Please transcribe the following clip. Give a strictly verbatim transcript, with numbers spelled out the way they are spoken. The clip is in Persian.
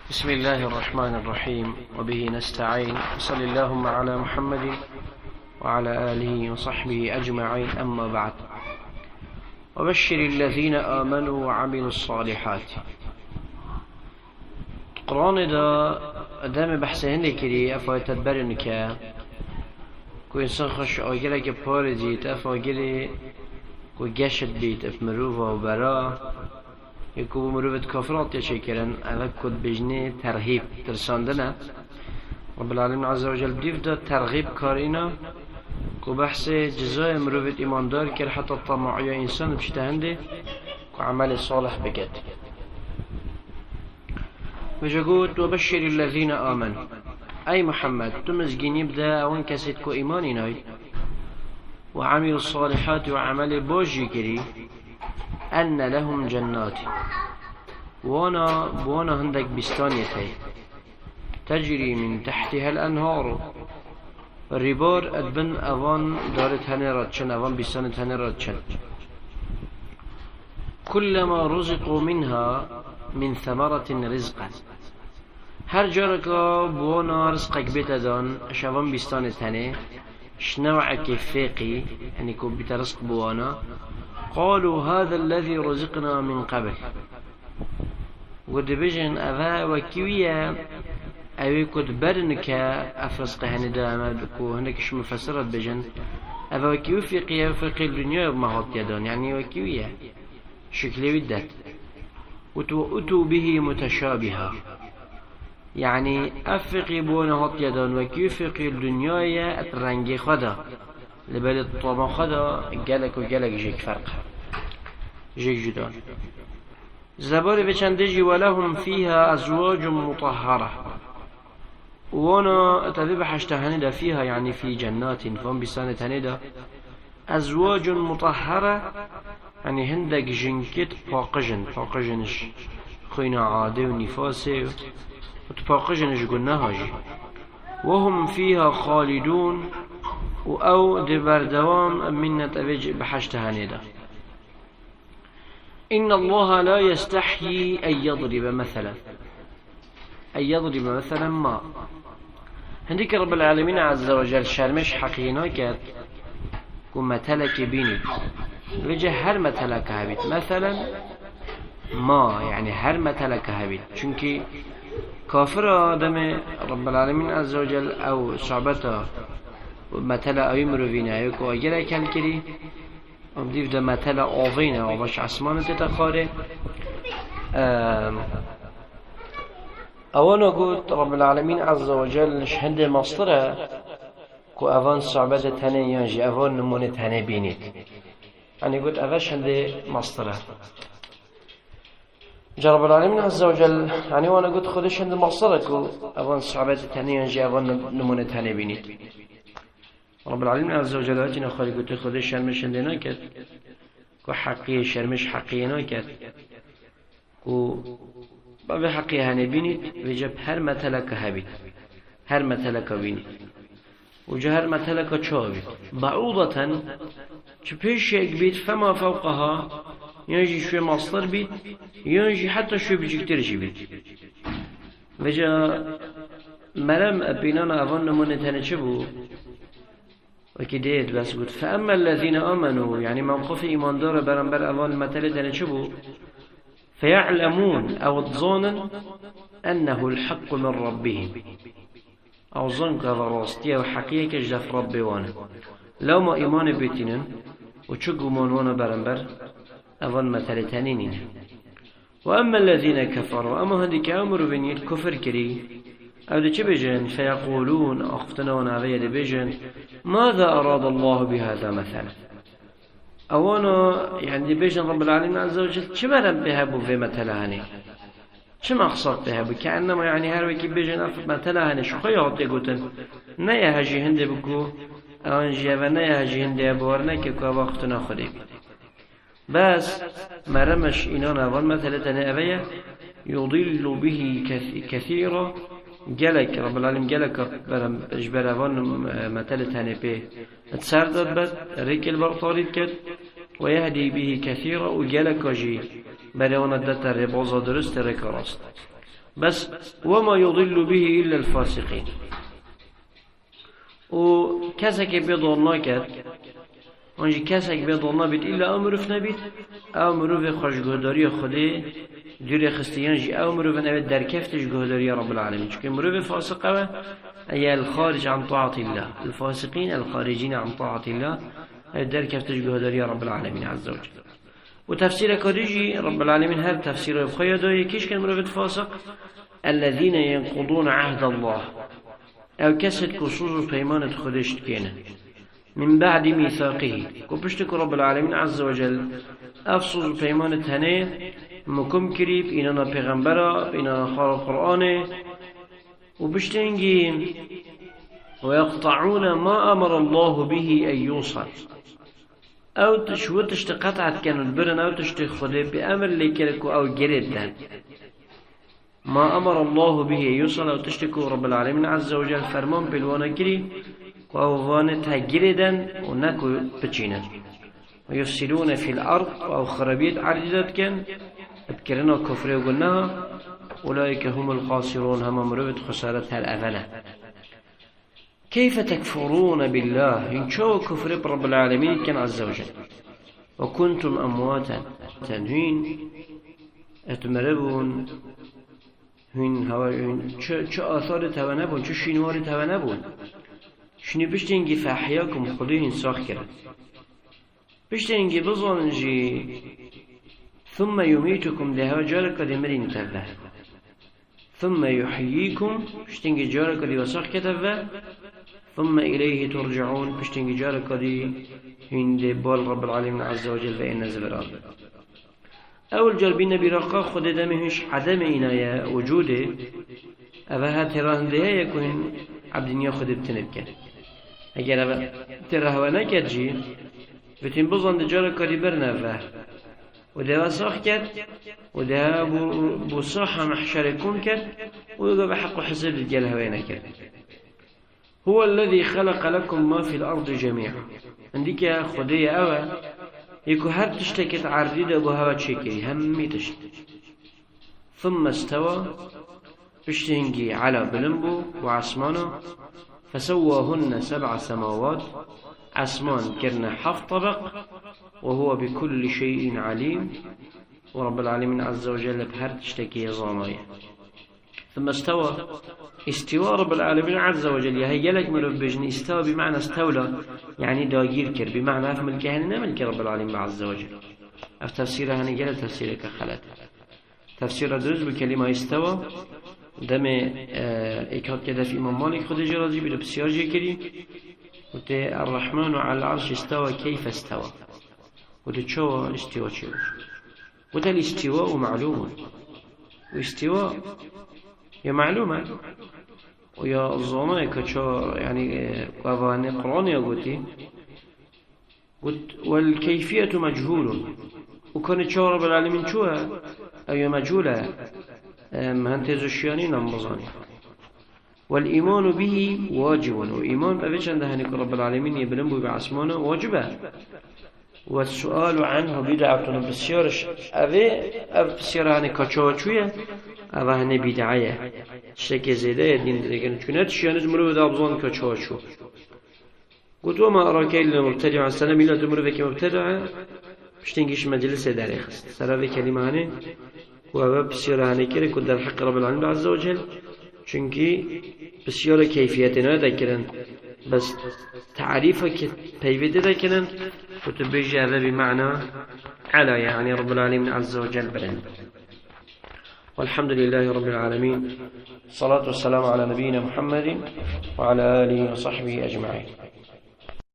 بسم الله الرحمن الرحيم وبه نستعين صلى اللهم على محمد وعلى آله وصحبه أجمعين أما بعد وبشر الذين آمنوا وعملوا الصالحات. قرآن دا ادام بحثه هنده کری افای تدبرن که کو انسان خوش آگره که پار دید افاگره کو گشت بید اف مروف و برا یکو مروفت کافرات یا چه کرن اول کد بجنه ترهیب ترساندنه رب العالمین عز و جل دیف دا ترغیب کار اینا کو بحث جزای مروفت ایماندار کر حتی طماعی انسان بشته هنده کو عمل صالح بگد وجاقوت وبشر الذين آمنوا أي محمد تمزجين يبدأ أون كسيت كو إيماني ناي وعملوا الصالحات وعمل بوجي كري أن لهم جنات وانا بوانا هندك بستانيتي تجري من تحتها الأنهار الربار أدبن أوان دارت هنراتشن أوان بستانت هنراتشن كلما رزقوا منها من ثمرة رزقا هر جاركا بوانا رزقك بيتا دان شوان بستان تاني شنوعك فيقي يعني كو بيتا رزق بوانا قالوا هذا الذي رزقنا من قبل ودبجن أفا وكيوية أوي كود برنك أفرزق هني داما بكو هنكش مفسرت بجن أفا وكيو فيقيا فيقي الدنيا بمهات يدان يعني وكيوية شكلي ودت وتؤتوا به متشابها يعني أفقي بون هات يدان وكيفقي الدنيا أترنجي خدا لبلد طبعا خدا جالك وجالك جيك فرق جيك جدان زبار بچندجي ولهم فيها أزواج مطهرة وانا أتذب حشتهندا فيها يعني في جنات فهم بسانة هندا أزواج مطهرة يعني هندك جنكت فاقجن فاقجنش خوينا عادي ونفاسي وتفاقجنش قلناها جي وهم فيها خالدون أو دبر دوام منة أبج بحشتها نيدا. إن الله لا يستحيي أن يضرب مثلا أن يضرب مثلا ما هنديك رب العالمين عز وجل شرمش حقينا كات ومثلك بيني وجه هر مثلك هبيت مثلا ما يعني هر مثلك هبيت چونكي كافر آدم رب العالمين عز وجل أو صعبته مثلا أي مروفينه يكو أجل كل كري أمديف ده مثلا آوينه وباش عسمان تتخاره أولا قلت رب العالمين عز وجل شهند مصدره كو أفان صعبة تاني ينجي أفان نمونة تاني بينيت يعني قلت أفاش هندي مصدره جرب العالمين عز وجل يعني وانا قلت خدش هند مصدره كو أفان صعبة تاني ينجي أفان نمونة تاني بينيت رب العالمين عز وجل أتنا خالي قلت خدش شرمش هندي ناكت كو حقية شرمش حقية ناكت كو باب حقية هاني بينيت وجب هر مثلك هبيت هر مثلك بينيت وجهر مثلك شابي بعوضة چپیش یک بيت فما فوقها ينجي شوي مصدر بيت ينجي حتى شوي بجكترش بيت وجا مرم بينانا أظن نمونة هنشبه وكديت بس قلت فأما الذين آمنوا يعني موقف إيمان دار برنبر أظن مثلة هنشبه فيعلمون أو الظانا أنه الحق من ربهم أو ظن كذا راستيا وحقيقة جدف ربي وانا لو ما إيمان بيتنا وشقوا من وانا برنبر أظن مثل تانينين وأما الذين كفروا أما هذيك أمر بني الكفر كري أو دي بيجن فيقولون أختنا ونعلي دي بيجن ماذا أراد الله بهذا مثلا أولا يعني دي بيجن رب العالمين عز وجل شما رب بهابو في مثلا هني شما أخصد بهابو كأنما يعني هاروكي بيجن أفضل مثلا هني شو خياط يقولن نيا هجي هندي بكو أنجي ونيا هجي هندي أبورنك كوا وقتنا خدي بس مرمش إنانا ظن مثلا أبيه يضل به كثيرا جلك رب العالمين جلك برم إجبار ظن مثلا هني تسردد بس ريكل برطاريد كد ويهدي به كثيرا وجلك جي بريون الدتر رباظة درست ركراست بس وما يضل به إلا الفاسقين. و كسك بيضل ناكد آنجی کسی که بیاد نبید ایلا امروف نبید او مروف خوشگهداری خودی دوری خستیان جی او مروف نبید در کفتش گهداری رب العالمین چون مروف فاسقه ای الخارج عن طاعت الله الفاسقین الخارجین عن طاعت الله در کفتش گهداری رب العالمین عز وجل. و تفسیر کدیجی رب العالمین هر تفسیر بخواه دایی کیش کن مروف فاسق الذين ينقضون عهد الله او کسد کسوز پیمانت خودشت کینه من بعد ميثاقه كبشتك رب العالمين عز وجل أفصل بيمان تهنه مكم كريب إننا پیغمبرا إننا خار القرآن وبشتنجين ويقطعون ما أمر الله به أن يوصل أو تشو تشتقطعت كانوا البرن أو تشتخده بأمر لكلكو أو جريدا ما أمر الله به أن يوصل أو تشتكو رب العالمين عز وجل فرمان بالوانا كريب و اووان تگیردن و نکو بچینن و یفسدون فی الارض و او خرابیت عرضت کن ابکرنا کفر و گناه اولئک هم الخاسرون هم مروت خسارت هر اوله. كيف تكفرون بالله إن شو كفر برب العالمين كان عز وجل وكنتم أمواتا تنهين اتمربون هين هواين شو آثار توانبون شو شينوار توانبون شنو بشتنجي فأحياكم خليهن ساخ كرد بشتنجي بظنجي ثم يميتكم لها جارك دي مرين تبه ثم يحييكم بشتنجي جارك دي وساخ كتبه ثم إليه ترجعون بشتنجي جارك دي هند بال رب العالمين عز وجل بإن نزل رب أول جربين برقا خد دمهش عدم إنايا وجوده أفها تراهن لها يكون عبد ياخد بتنبكه اگر ترهوه نکد جی بتین بزن دجار کاری برنفه و ده ساخ کرد و ده بو صاحة محشر کن کرد و يقع بحق حسب الجل هوه نکد. هو الذي خلق لكم ما في الأرض جميعا عندك خدية أوى يكو هر تشتكت عرديدة بو هوا تشكري همي تشت ثم استوى بشتهنجي على بلنبو وعصمانه فسواهن سبع سماوات عسمان كرنا حف طبق وهو بكل شيء عليم ورب العالمين عز وجل بهر تشتكي ظامية. ثم استوى استواء رب العالمين عز وجل يهي لك من رب بجن استوى بمعنى استولى يعني داجير كر بمعنى أفهم الكهن ملك رب العالمين عز وجل. أف تفسيرها هنجل تفسيرك خلت تفسير درز بكلمة استوى دم اكاد كده في امام مالك خود جرازي بده بسيار جي كري وته الرحمن على العرش استوى كيف استوى وده شو استوى شو وده الاستواء معلوم واستواء يا معلومة ويا الظلماء كشو يعني قوانين القرآن يقولي والكيفية مجهول وكان شو رب العالمين شوها أي مجهولة مهنتز الشيانين المظاني والإيمان به واجب وإيمان بأبيش عند هنيك رب العالمين يبلنبو بعصمانه واجبه والسؤال عنه بدعة بسيارش أبي أب بسيار هنيك كاتشواتشوية أبا هني بدعية شتكي زيادة يدين لكن كنت شيانز مرو دا بظان كاتشواتشو قلت وما أراك إلا مبتدع عن السلام إلا تمر بك مبتدع بشتنجيش مجلس داري خست سلام كلمة هني و بسیار هنیکره که در حق رب العالمین عز وجل چونکی بسیار کیفیت ندارن بس تعریف که پیوده دارن و تو بیجی هذا بمعنى على يعني رب العالمين عز وجل برن. والحمد لله رب العالمين الصلاة والسلام على نبينا محمد وعلى آله وصحبه أجمعين.